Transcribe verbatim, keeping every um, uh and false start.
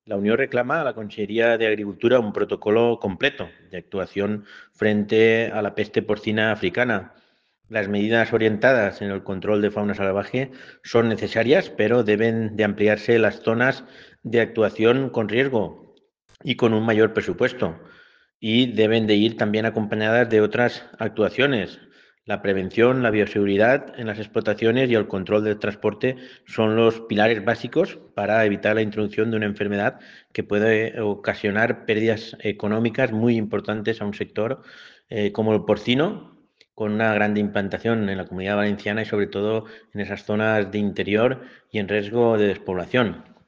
La Unión reclama a la Consellería de Agricultura un protocolo completo de actuación frente a la peste porcina africana. Las medidas orientadas en el control de fauna salvaje son necesarias, pero deben de ampliarse las zonas de actuación con riesgo y con un mayor presupuesto. Y deben de ir también acompañadas de otras actuaciones. La prevención, la bioseguridad en las explotaciones y el control del transporte son los pilares básicos para evitar la introducción de una enfermedad que puede ocasionar pérdidas económicas muy importantes a un sector eh, como el porcino, con una gran implantación en la Comunidad Valenciana y sobre todo en esas zonas de interior y en riesgo de despoblación.